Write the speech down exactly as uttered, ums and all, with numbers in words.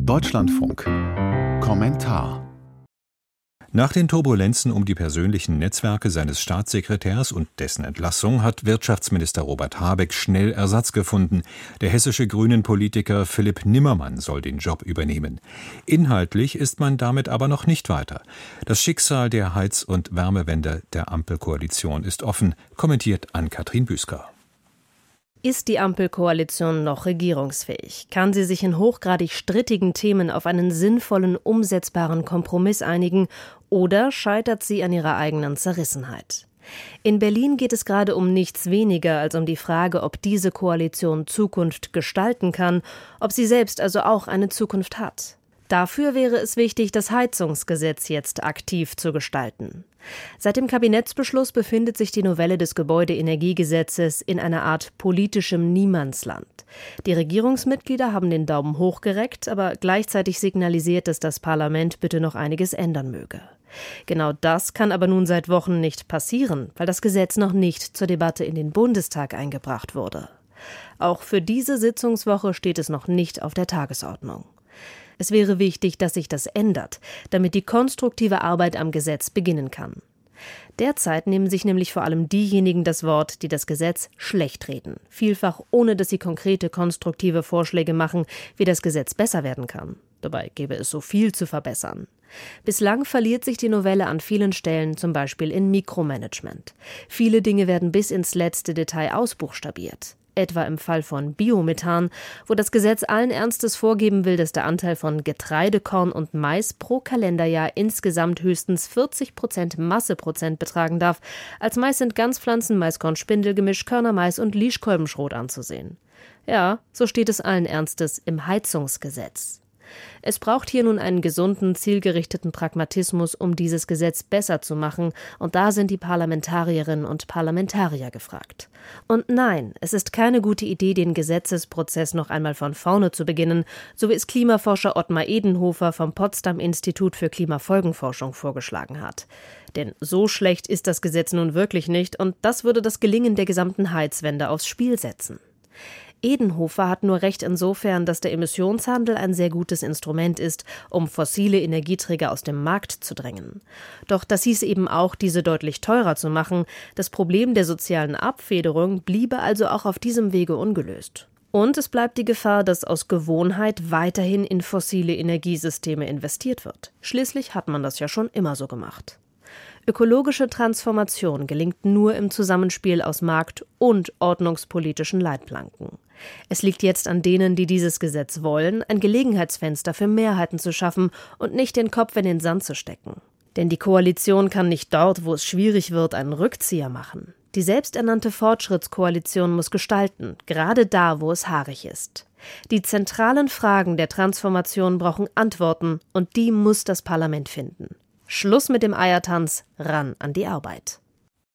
Deutschlandfunk. Kommentar. Nach den Turbulenzen um die persönlichen Netzwerke seines Staatssekretärs und dessen Entlassung hat Wirtschaftsminister Robert Habeck schnell Ersatz gefunden. Der hessische Grünen-Politiker Philipp Nimmermann soll den Job übernehmen. Inhaltlich ist man damit aber noch nicht weiter. Das Schicksal der Heiz- und Wärmewende der Ampelkoalition ist offen, kommentiert Ann-Kathrin Büsker. Ist die Ampelkoalition noch regierungsfähig? Kann sie sich in hochgradig strittigen Themen auf einen sinnvollen, umsetzbaren Kompromiss einigen oder scheitert sie an ihrer eigenen Zerrissenheit? In Berlin geht es gerade um nichts weniger als um die Frage, ob diese Koalition Zukunft gestalten kann, ob sie selbst also auch eine Zukunft hat. Dafür wäre es wichtig, das Heizungsgesetz jetzt aktiv zu gestalten. Seit dem Kabinettsbeschluss befindet sich die Novelle des Gebäudeenergiegesetzes in einer Art politischem Niemandsland. Die Regierungsmitglieder haben den Daumen hochgereckt, aber gleichzeitig signalisiert, dass das Parlament bitte noch einiges ändern möge. Genau das kann aber nun seit Wochen nicht passieren, weil das Gesetz noch nicht zur Debatte in den Bundestag eingebracht wurde. Auch für diese Sitzungswoche steht es noch nicht auf der Tagesordnung. Es wäre wichtig, dass sich das ändert, damit die konstruktive Arbeit am Gesetz beginnen kann. Derzeit nehmen sich nämlich vor allem diejenigen das Wort, die das Gesetz schlecht reden, vielfach ohne dass sie konkrete, konstruktive Vorschläge machen, wie das Gesetz besser werden kann. Dabei gäbe es so viel zu verbessern. Bislang verliert sich die Novelle an vielen Stellen, zum Beispiel in Mikromanagement. Viele Dinge werden bis ins letzte Detail ausbuchstabiert. Etwa im Fall von Biomethan, wo das Gesetz allen Ernstes vorgeben will, dass der Anteil von Getreide, Korn und Mais pro Kalenderjahr insgesamt höchstens vierzig Prozent Masseprozent betragen darf. Als Mais sind Ganzpflanzen, Maiskorn-Spindelgemisch, Körnermais und Lischkolbenschrot anzusehen. Ja, so steht es allen Ernstes im Heizungsgesetz. Es braucht hier nun einen gesunden, zielgerichteten Pragmatismus, um dieses Gesetz besser zu machen, und da sind die Parlamentarierinnen und Parlamentarier gefragt. Und nein, es ist keine gute Idee, den Gesetzesprozess noch einmal von vorne zu beginnen, so wie es Klimaforscher Ottmar Edenhofer vom Potsdam-Institut für Klimafolgenforschung vorgeschlagen hat. Denn so schlecht ist das Gesetz nun wirklich nicht, und das würde das Gelingen der gesamten Heizwende aufs Spiel setzen. Edenhofer hat nur recht insofern, dass der Emissionshandel ein sehr gutes Instrument ist, um fossile Energieträger aus dem Markt zu drängen. Doch das hieß eben auch, diese deutlich teurer zu machen. Das Problem der sozialen Abfederung bliebe also auch auf diesem Wege ungelöst. Und es bleibt die Gefahr, dass aus Gewohnheit weiterhin in fossile Energiesysteme investiert wird. Schließlich hat man das ja schon immer so gemacht. Ökologische Transformation gelingt nur im Zusammenspiel aus markt- und ordnungspolitischen Leitplanken. Es liegt jetzt an denen, die dieses Gesetz wollen, ein Gelegenheitsfenster für Mehrheiten zu schaffen und nicht den Kopf in den Sand zu stecken. Denn die Koalition kann nicht dort, wo es schwierig wird, einen Rückzieher machen. Die selbsternannte Fortschrittskoalition muss gestalten, gerade da, wo es haarig ist. Die zentralen Fragen der Transformation brauchen Antworten, und die muss das Parlament finden. Schluss mit dem Eiertanz, ran an die Arbeit.